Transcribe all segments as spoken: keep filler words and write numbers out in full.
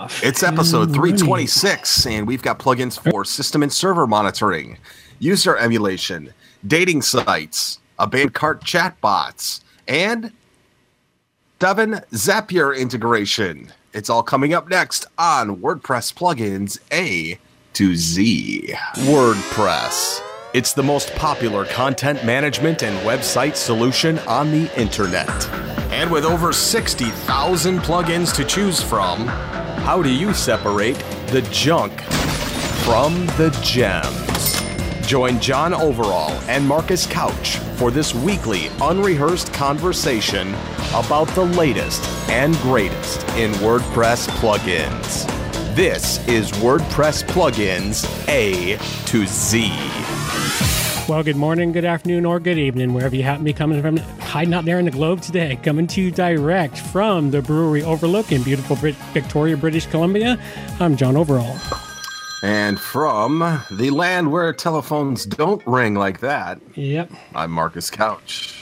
off. It's episode three twenty-six, and we've got plugins for system and server monitoring, user emulation, dating sites, abandoned cart chatbots, and Devin Zapier integration. It's all coming up next on WordPress Plugins A to Z. WordPress. It's the most popular content management and website solution on the internet. And with over sixty thousand plugins to choose from, how do you separate the junk from the gems? Join John Overall and Marcus Couch for this weekly unrehearsed conversation about the latest and greatest in WordPress plugins. This is WordPress Plugins A to Z. Well, good morning, good afternoon, or good evening, wherever you happen to be coming from, hiding out there in the globe today. Coming to you direct from the Brewery Overlook in beautiful Brit- Victoria, British Columbia. I'm John Overall. And from the land where telephones don't ring like that, yep, I'm Marcus Couch.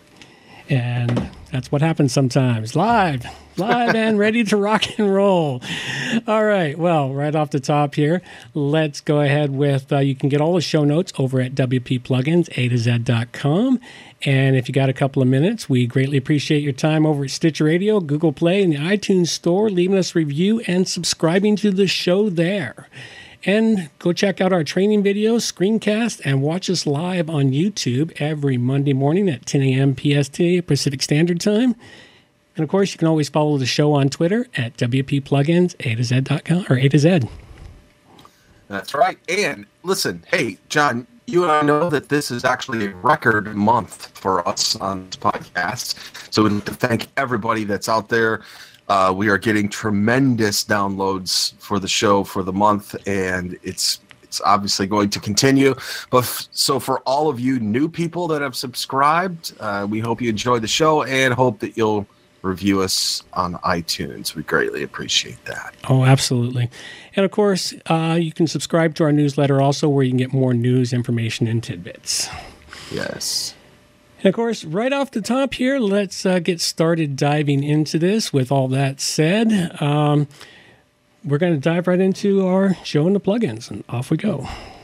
And that's what happens sometimes. Live, live and ready to rock and roll. All right. Well, right off the top here, let's go ahead with, uh, you can get all the show notes over at W P Plugins A to Z dot com. And if you got a couple of minutes, we greatly appreciate your time over at Stitcher Radio, Google Play, and the iTunes Store, leaving us a review and subscribing to the show there. And go check out our training videos, screencast, and watch us live on YouTube every Monday morning at ten a.m. P S T, Pacific Standard Time. And, of course, you can always follow the show on Twitter at W P Plugins A to Z dot com or A to Z. That's right. And listen, hey, John, you and I know that this is actually a record month for us on this podcast. So we'd like to thank everybody that's out there. Uh, we are getting tremendous downloads for the show for the month, and it's it's obviously going to continue. But f- so for all of you new people that have subscribed, uh, we hope you enjoy the show and hope that you'll review us on iTunes. We greatly appreciate that. Oh, absolutely. And of course, uh, you can subscribe to our newsletter also, where you can get more news, information, and tidbits. Yes. And of course, right off the top here, let's uh, get started diving into this. With all that said, um, we're going to dive right into our show and the plugins, and off we go.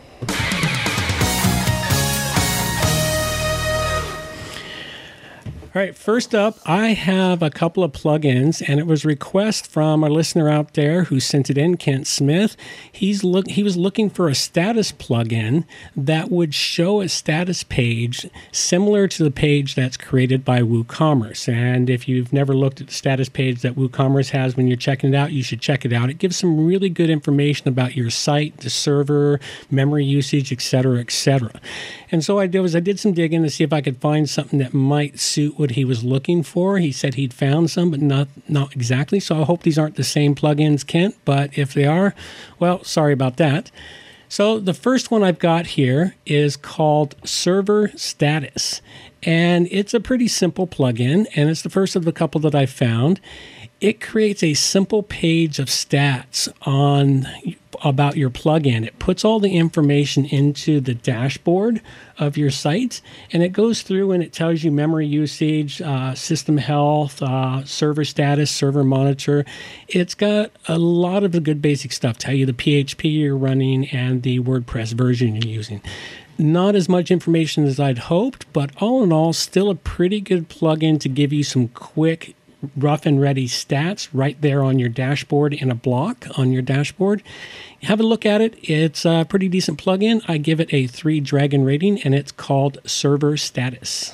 All right, first up, I have a couple of plugins, and it was a request from our listener out there who sent it in, Kent Smith. He's look, he was looking for a status plugin that would show a status page similar to the page that's created by WooCommerce. And if you've never looked at the status page that WooCommerce has when you're checking it out, you should check it out. It gives some really good information about your site, the server, memory usage, et cetera, et cetera. And so what I did was I did some digging to see if I could find something that might suit what he was looking for. He said he'd found some, but not not exactly. So I hope these aren't the same plugins, Kent. But if they are, well, sorry about that. So the first one I've got here is called Server Status. And it's a pretty simple plugin, and it's the first of the couple that I found. It creates a simple page of stats on about your plugin. It puts all the information into the dashboard of your site, and it goes through and it tells you memory usage, uh, system health, uh, server status, server monitor. It's got a lot of the good basic stuff. Tell you the P H P you're running and the WordPress version you're using. Not as much information as I'd hoped, but all in all, still a pretty good plugin to give you some quick, rough and ready stats right there on your dashboard in a block on your dashboard. Have a look at it. It's a pretty decent plugin. I give it a three dragon rating, and it's called Server Status.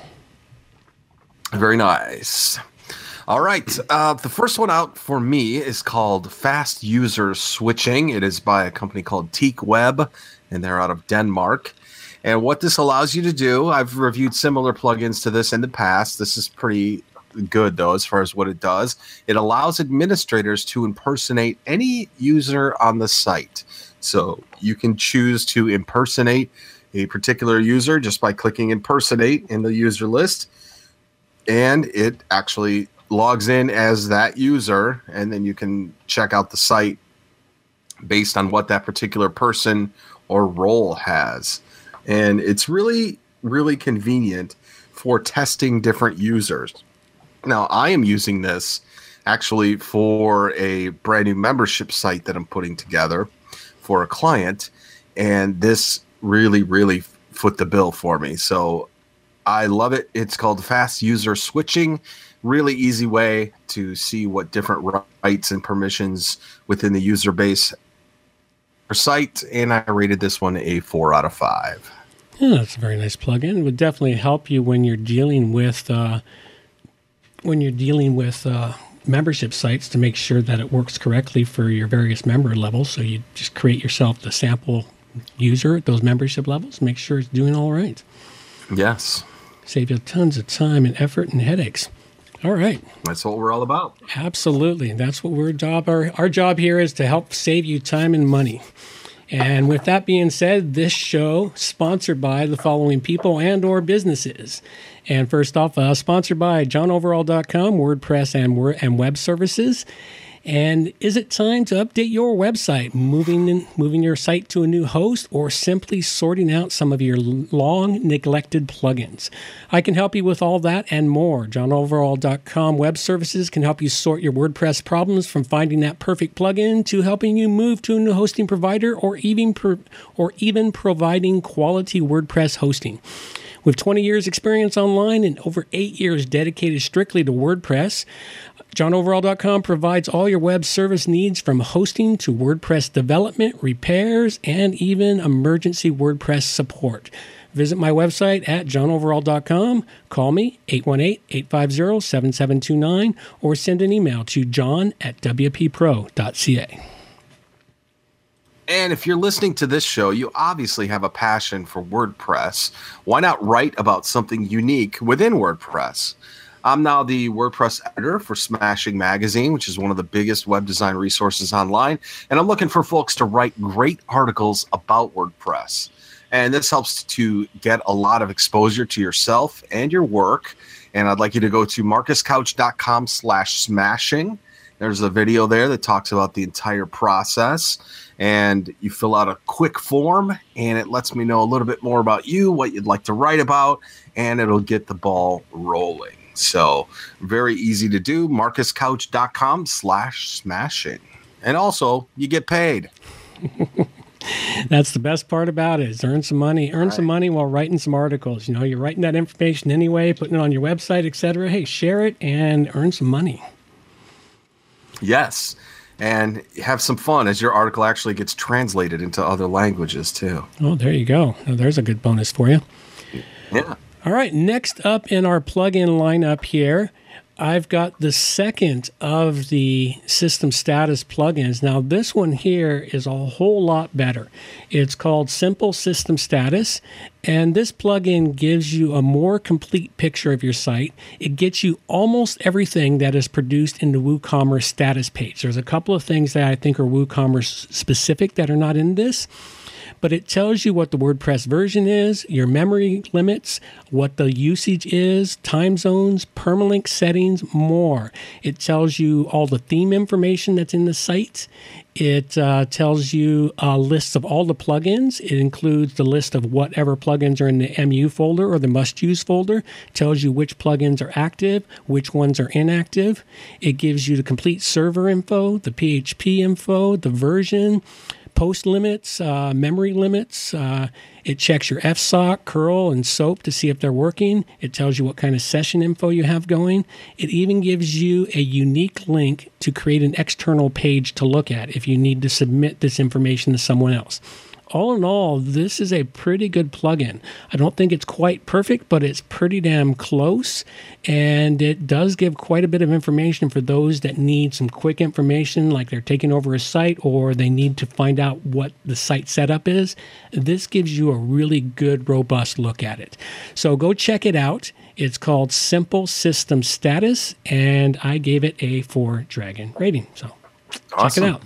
Very nice. All right. Uh, the first one out for me is called Fast User Switching. It is by a company called TeakWeb, and they're out of Denmark. And what this allows you to do, I've reviewed similar plugins to this in the past. This is pretty good, though, as far as what it does. It allows administrators to impersonate any user on the site. So you can choose to impersonate a particular user just by clicking impersonate in the user list. And it actually logs in as that user, and then you can check out the site based on what that particular person or role has. And it's really, really convenient for testing different users. Now, I am using this actually for a brand new membership site that I'm putting together for a client. And this really, really foot the bill for me. So I love it. It's called Fast User Switching. Really easy way to see what different rights and permissions within the user base per site. And I rated this one a four out of five. Yeah, that's a very nice plugin. It would definitely help you when you're dealing with uh, when you're dealing with uh, membership sites to make sure that it works correctly for your various member levels. So you just create yourself the sample user at those membership levels, make sure it's doing all right. Yes. Save you tons of time and effort and headaches. All right. That's what we're all about. Absolutely. That's what we're job. Our, our job here is to help save you time and money. And with that being said, this show sponsored by the following people and or businesses. And first off, uh, sponsored by John Overall dot com, WordPress and, word, and web services. And is it time to update your website, moving in, moving your site to a new host, or simply sorting out some of your long neglected plugins? I can help you with all that and more. John Overall dot com web services can help you sort your WordPress problems, from finding that perfect plugin to helping you move to a new hosting provider, or even pro- or even providing quality WordPress hosting. With twenty years experience online and over eight years dedicated strictly to WordPress, John Overall dot com provides all your web service needs, from hosting to WordPress development, repairs, and even emergency WordPress support. Visit my website at John Overall dot com, call me eight one eight, eight five zero, seven seven two nine, or send an email to john at w p pro dot c a. And if you're listening to this show, you obviously have a passion for WordPress. Why not write about something unique within WordPress? I'm now the WordPress editor for Smashing Magazine, which is one of the biggest web design resources online. And I'm looking for folks to write great articles about WordPress. And this helps to get a lot of exposure to yourself and your work. And I'd like you to go to marcus couch dot com slash smashing. There's a video there that talks about the entire process. And you fill out a quick form, and it lets me know a little bit more about you, what you'd like to write about, and it'll get the ball rolling. So very easy to do, marcus couch dot com slash smashing. And also, you get paid. That's the best part about it, is earn some money. Earn right. some money while writing some articles. You know, you're writing that information anyway, putting it on your website, et cetera. Hey, share it and earn some money. Yes. And have some fun as your article actually gets translated into other languages, too. Oh, there you go. Now, there's a good bonus for you. Yeah. All right. Next up in our plugin lineup here, I've got the second of the system status plugins. Now, this one here is a whole lot better. It's called Simple System Status, and this plugin gives you a more complete picture of your site. It gets you almost everything that is produced in the WooCommerce status page. There's a couple of things that I think are WooCommerce specific that are not in this, but it tells you what the WordPress version is, your memory limits, what the usage is, time zones, permalink settings, more. It tells you all the theme information that's in the site. It uh, tells you a list of all the plugins. It includes the list of whatever plugins are in the M U folder or the must-use folder. It tells you which plugins are active, which ones are inactive. It gives you the complete server info, the P H P info, the version, post limits, uh, memory limits. Uh, it checks your F S O C, curl, and SOAP to see if they're working. It tells you what kind of session info you have going. It even gives you a unique link to create an external page to look at if you need to submit this information to someone else. All in all, this is a pretty good plugin. I don't think it's quite perfect, but it's pretty damn close. And it does give quite a bit of information for those that need some quick information, like they're taking over a site or they need to find out what the site setup is. This gives you a really good, robust look at it. So go check it out. It's called Simple System Status, and I gave it a four dragon rating. So awesome. Check it out.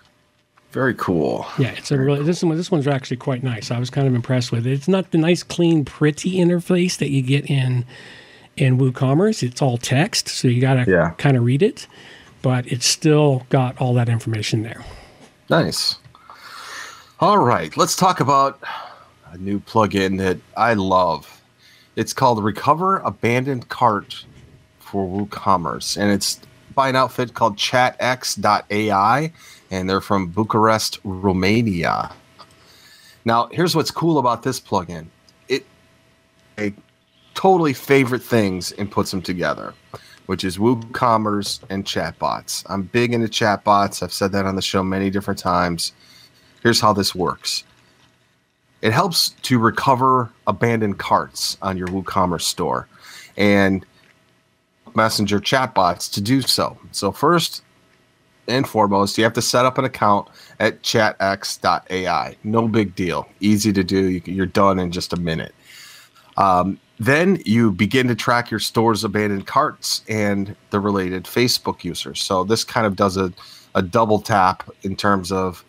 Very cool. Yeah, it's a really this one. This one's actually quite nice. I was kind of impressed with it. It's not the nice, clean, pretty interface that you get in in WooCommerce. It's all text, so you got to yeah. kind of read it, but it's still got all that information there. Nice. All right, let's talk about a new plugin that I love. It's called Recover Abandoned Cart for WooCommerce, and it's by an outfit called chat x dot A I, and they're from Bucharest, Romania. Now, here's what's cool about this plugin. It a totally favorite things and puts them together, which is WooCommerce and chatbots. I'm big into chatbots. I've said that on the show many different times. Here's how this works. It helps to recover abandoned carts on your WooCommerce store and Messenger chatbots to do so. So first and foremost, you have to set up an account at chat x dot A I. No big deal. Easy to do. You, you're done in just a minute. Um, then you begin to track your store's abandoned carts and the related Facebook users. So this kind of does a, a double tap in terms of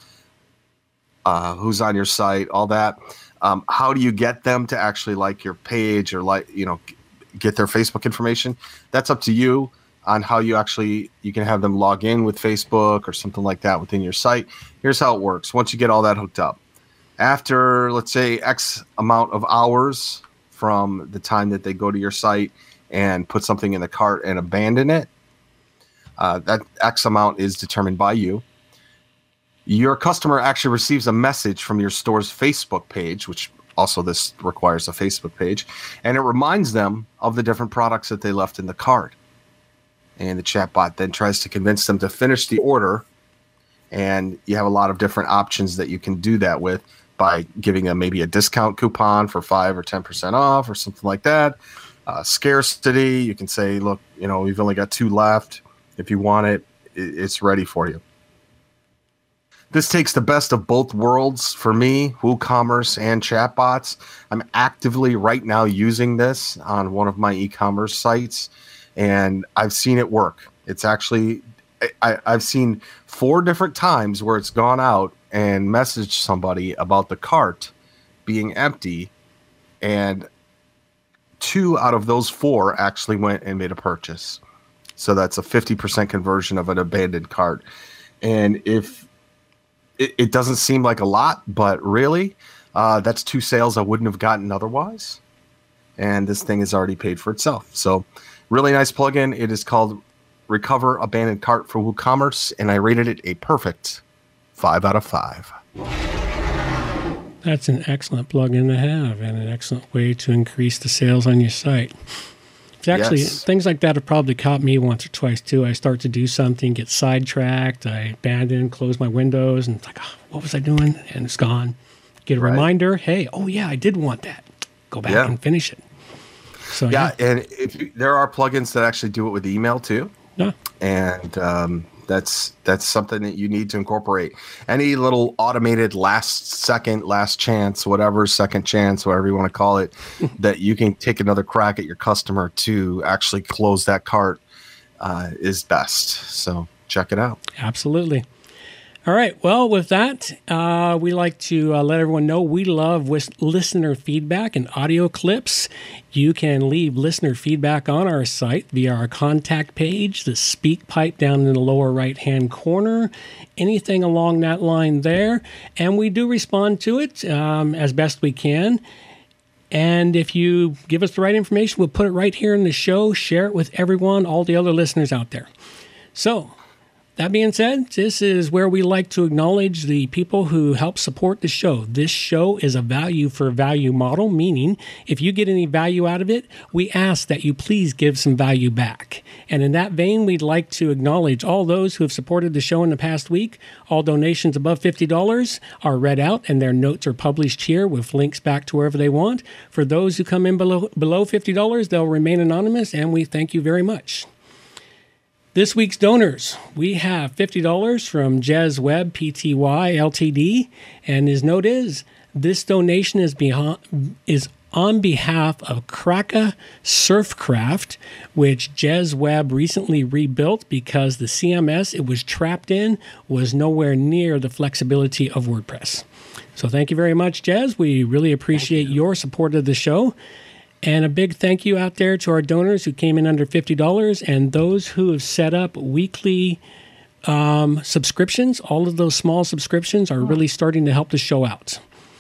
uh, who's on your site, all that. Um, how do you get them to actually like your page or like, you know, get their Facebook information? That's up to you on how you actually, you can have them log in with Facebook or something like that within your site. Here's how it works. Once you get all that hooked up, after, let's say, X amount of hours from the time that they go to your site and put something in the cart and abandon it, uh, that X amount is determined by you. Your customer actually receives a message from your store's Facebook page, which also this requires a Facebook page, and it reminds them of the different products that they left in the cart. And the chatbot then tries to convince them to finish the order, and you have a lot of different options that you can do that with by giving them maybe a discount coupon for five or ten percent off or something like that. Uh, scarcity, you can say, look, you know, we've only got two left. If you want it, it's ready for you. This takes the best of both worlds for me, WooCommerce and chatbots. I'm actively right now using this on one of my e-commerce sites, and I've seen it work. It's actually, I, I've seen four different times where it's gone out and messaged somebody about the cart being empty, and two out of those four actually went and made a purchase. So that's a fifty percent conversion of an abandoned cart. And if it, it doesn't seem like a lot, but really, uh, that's two sales I wouldn't have gotten otherwise. And this thing has already paid for itself. So really nice plugin. It is called Recover Abandoned Cart for WooCommerce, and I rated it a perfect five out of five. That's an excellent plugin to have and an excellent way to increase the sales on your site. It's actually, Yes. things like that have probably caught me once or twice too. I start to do something, get sidetracked, I abandon, close my windows, and it's like, oh, what was I doing? And it's gone. Get a Right. reminder, hey, oh yeah, I did want that. Go back Yeah. and finish it. So Yeah, yeah, and if you, there are plugins that actually do it with email too. yeah. And um, that's that's something that you need to incorporate. Any little automated last second, last chance, whatever, second chance, whatever you want to call it, that you can take another crack at your customer to actually close that cart uh, is best. So check it out. Absolutely. All right. Well, with that, uh, we like to uh, let everyone know we love wis- listener feedback and audio clips. You can leave listener feedback on our site via our contact page, the speak pipe down in the lower right-hand corner, anything along that line there. And we do respond to it um, as best we can. And if you give us the right information, we'll put it right here in the show, share it with everyone, all the other listeners out there. So, that being said, this is where we like to acknowledge the people who help support the show. This show is a value for value model, meaning if you get any value out of it, we ask that you please give some value back. And in that vein, we'd like to acknowledge all those who have supported the show in the past week. All donations above fifty dollars are read out and their notes are published here with links back to wherever they want. For those who come in below, below fifty dollars, they'll remain anonymous, and we thank you very much. This week's donors, we have fifty dollars from Jez Webb Pty Ltd, and his note is, this donation is, behind, is on behalf of Kraka Surfcraft, which Jez Webb recently rebuilt because the C M S it was trapped in was nowhere near the flexibility of WordPress. So thank you very much, Jez. We really appreciate you. your support of the show. And a big thank you out there to our donors who came in under fifty dollars and those who have set up weekly um, subscriptions. All of those small subscriptions are really starting to help the show out.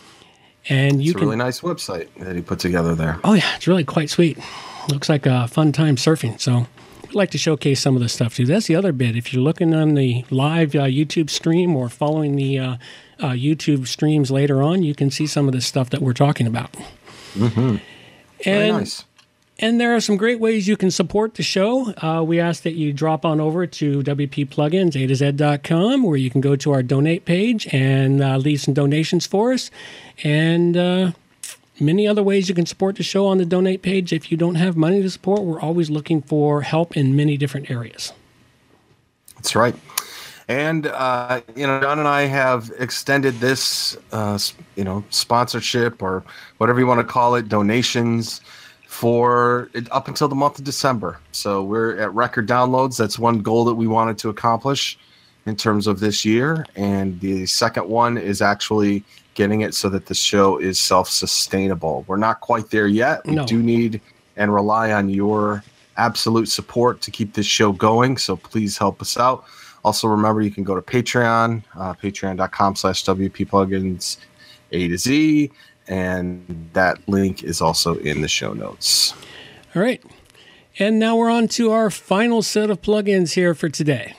And you It's a can, really nice website that he put together there. oh yeah, it's really quite sweet. Looks like a fun time surfing. So we like to showcase some of the stuff too. That's the other bit. If you're looking on the live uh, YouTube stream or following the uh, uh, YouTube streams later on, you can see some of the stuff that we're talking about. Mm-hmm. Very And, nice. and there are some great ways you can support the show. Uh, we ask that you drop on over to W P Plugins A to Z dot com, where you can go to our donate page and uh, leave some donations for us. And uh, many other ways you can support the show on the donate page. If you don't have money to support, we're always looking for help in many different areas. That's right. And, uh, you know, John and I have extended this, uh, you know, sponsorship or whatever you want to call it, donations for it up until the month of December. So we're at record downloads. That's one goal that we wanted to accomplish in terms of this year. And the second one is actually getting it so that the show is self-sustainable. We're not quite there yet. We No. do need and rely on your absolute support to keep this show going. So please help us out. Also, remember, you can go to Patreon, uh, patreon.com slash WP Plugins A to Z, and that link is also in the show notes. All right. And now we're on to our final set of plugins here for today.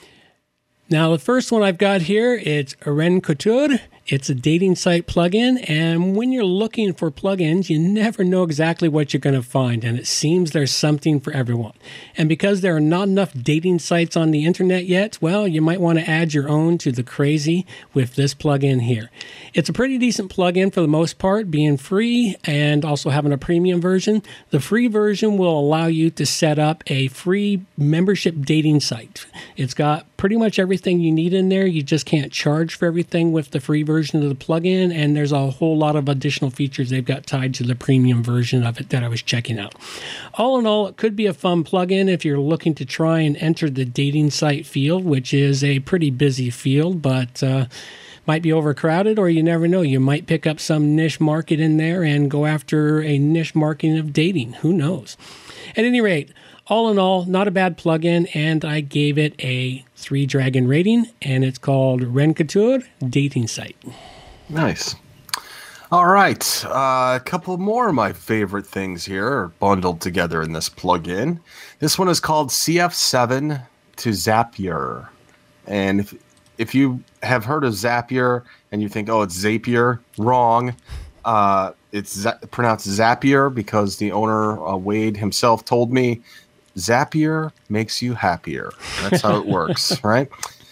Now, the first one I've got here, it's Ren Couture. It's a dating site plugin, and when you're looking for plugins, you never know exactly what you're going to find, and it seems there's something for everyone. And because there are not enough dating sites on the internet yet, well, you might want to add your own to the crazy with this plugin here. It's a pretty decent plugin for the most part, being free and also having a premium version. The free version will allow you to set up a free membership dating site. It's got pretty much everything you need in there. You just can't charge for everything with the free version of the plugin, and there's a whole lot of additional features they've got tied to the premium version of it that I was checking out. All in all, it could be a fun plugin if you're looking to try and enter the dating site field, which is a pretty busy field, but uh, might be overcrowded, or you never know. You might pick up some niche market in there and go after a niche market of dating. Who knows? At any rate, all in all, not a bad plugin, and I gave it a three dragon rating, and it's called Ren Couture Dating Site. Nice. All right. Uh, a couple more of my favorite things here are bundled together in this plugin. This one is called C F seven to Zapier. And if, if you have heard of Zapier and you think, oh, it's Zapier, wrong. Uh, it's za- pronounced Zapier because the owner, uh, Wade himself, told me Zapier makes you happier. That's how it works, right?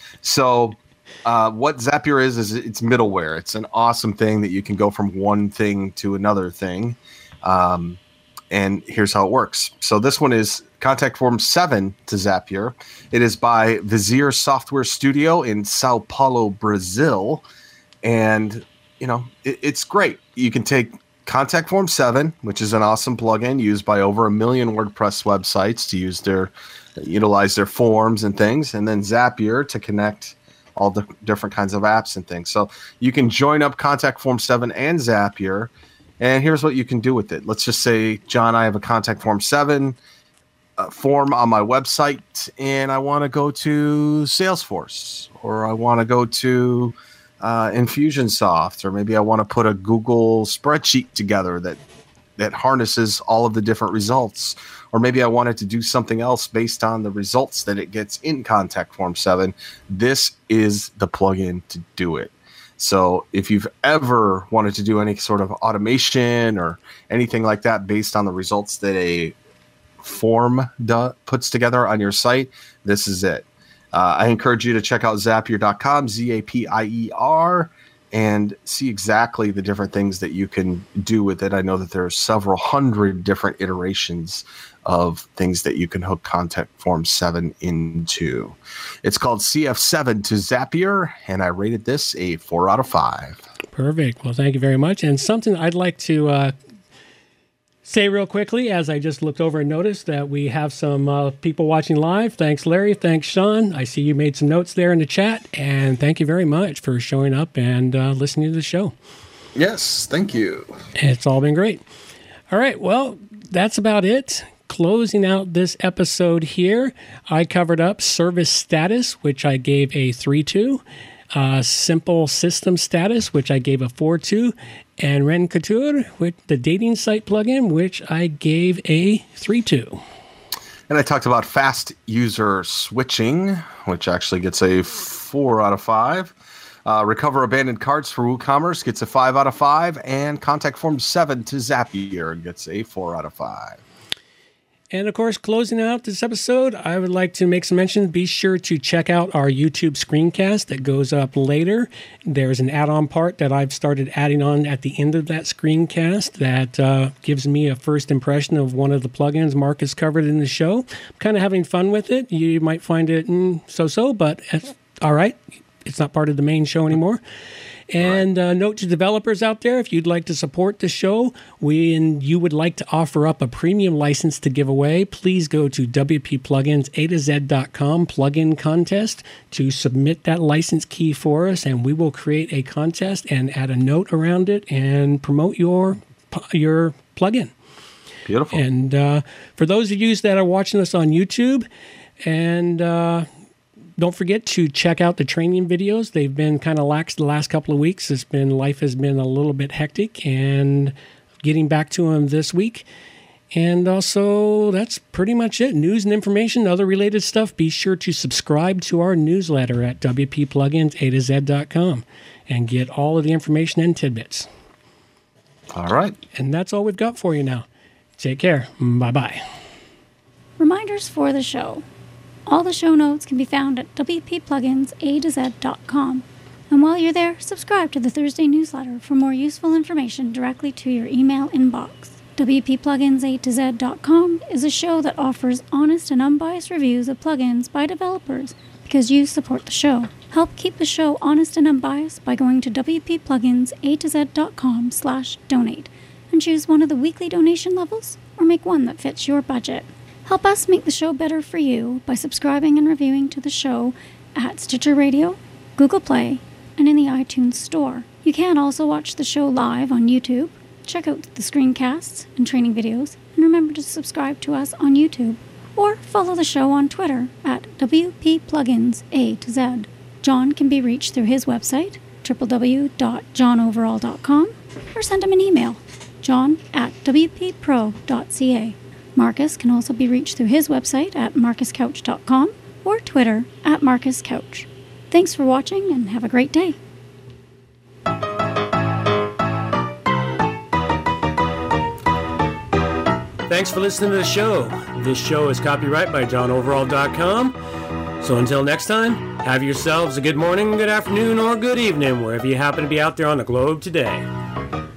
So uh, what Zapier is, is it's middleware. It's an awesome thing that you can go from one thing to another thing. Um, and here's how it works. So this one is Contact Form seven to Zapier. It is by Vizier Software Studio in Sao Paulo, Brazil. And, you know, it, it's great. You can take Contact Form seven, which is an awesome plugin used by over a million WordPress websites to use their, utilize their forms and things, and then Zapier to connect all the different kinds of apps and things. So you can join up Contact Form seven and Zapier, and here's what you can do with it. Let's just say, John, I have a Contact Form seven uh, form on my website, and I want to go to Salesforce, or I want to go to Uh, Infusionsoft, or maybe I want to put a Google spreadsheet together that that harnesses all of the different results, or maybe I wanted to do something else based on the results that it gets in Contact Form seven. This is the plugin to do it. So if you've ever wanted to do any sort of automation or anything like that based on the results that a form do, puts together on your site, this is it. Uh, I encourage you to check out Zapier dot com, Z A P I E R, and see exactly the different things that you can do with it. I know that there are several hundred different iterations of things that you can hook Contact Form seven into. It's called C F seven to Zapier, and I rated this a four out of five. Perfect. Well, thank you very much. And something I'd like to uh, say real quickly, as I just looked over and noticed that we have some uh, people watching live. Thanks, Larry. Thanks, Sean. I see you made some notes there in the chat, and thank you very much for showing up and uh, listening to the show. Yes, thank you. It's all been great. All right, well, that's about it. Closing out this episode here, I covered up Service Status, which I gave a three to. Uh, Simple System Status, which I gave a four to, and Ren Couture, with the dating site plugin, which I gave a three to. And I talked about fast user switching, which actually gets a four out of five. Uh, recover abandoned carts for WooCommerce gets a five out of five. And Contact Form seven to Zapier gets a four out of five. And of course, closing out this episode, I would like to make some mention. Be sure to check out our YouTube screencast that goes up later. There's an add-on part that I've started adding on at the end of that screencast that uh, gives me a first impression of one of the plugins Marcus covered in the show. I'm kind of having fun with it. You might find it mm, so-so, but it's all right. It's not part of the main show anymore. And uh, note to developers out there, if you'd like to support the show, we and you would like to offer up a premium license to give away, please go to W P Plugins A to Z dot com plugin contest to submit that license key for us, and we will create a contest and add a note around it and promote your your plugin. Beautiful. And uh, for those of you that are watching us on YouTube, and uh, don't forget to check out the training videos. They've been kind of lax the last couple of weeks. It's been life has been a little bit hectic, and getting back to them this week. And also, that's pretty much it. News and information, other related stuff. Be sure to subscribe to our newsletter at W P Plugins A to Z dot com and get all of the information and tidbits. All right. And that's all we've got for you now. Take care. Bye-bye. Reminders for the show. All the show notes can be found at W P Plugins A to Z dot com. And while you're there, subscribe to the Thursday newsletter for more useful information directly to your email inbox. W P Plugins A to Z dot com is a show that offers honest and unbiased reviews of plugins by developers because you support the show. Help keep the show honest and unbiased by going to W P Plugins A to Z dot com slash donate and choose one of the weekly donation levels or make one that fits your budget. Help us make the show better for you by subscribing and reviewing to the show at Stitcher Radio, Google Play, and in the iTunes Store. You can also watch the show live on YouTube, check out the screencasts and training videos, and remember to subscribe to us on YouTube, or follow the show on Twitter at W P Plugins A to Z. John can be reached through his website, w w w dot john overall dot com, or send him an email, john at w p pro dot c a. Marcus can also be reached through his website at marcus couch dot com or Twitter at marcus couch. Thanks for watching and have a great day. Thanks for listening to the show. This show is copyright by john overall dot com. So until next time, have yourselves a good morning, good afternoon, or good evening, wherever you happen to be out there on the globe today.